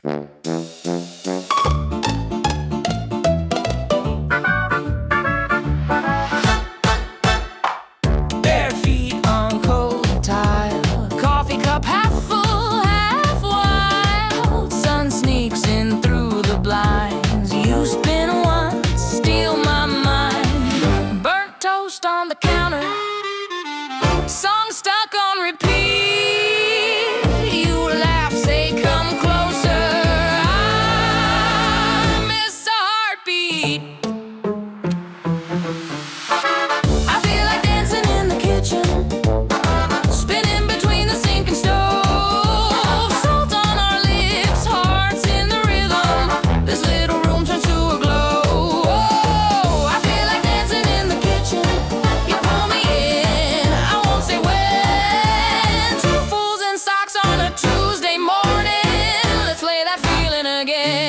Bare feet on cold tile, coffee cup half full, half wild. Sun sneaks in through the blinds. You spin once, steal my mind. Burnt toast on the counter, song stuck on repeat. You laugh, say come closer. I miss a heartbeat. I feel like dancing in the kitchen, spinning between the sink and stove. Salt on our lips, hearts in the rhythm. This little room turns to a glow. Oh, I feel like dancing in the kitchen. You pull me in, I won't say when. Two fools in socks on a Tuesday morning. Let's play that feeling again.